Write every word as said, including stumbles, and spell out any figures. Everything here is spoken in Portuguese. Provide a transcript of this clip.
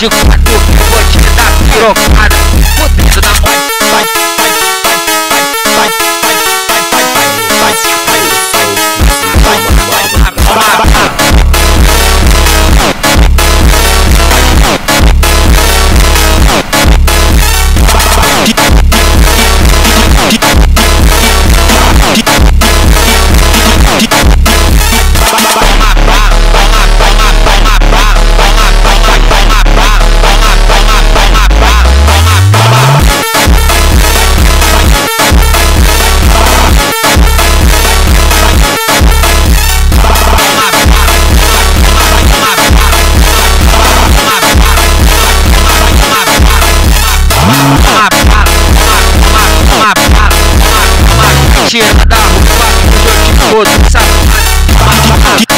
de quatro que eu vou te dar pirocada. Fudendo na mão, vai, vai, vai, vai, vai, vai, vai, vai, vai, vai, vai. Tira da rua, eu te fodo, sabe?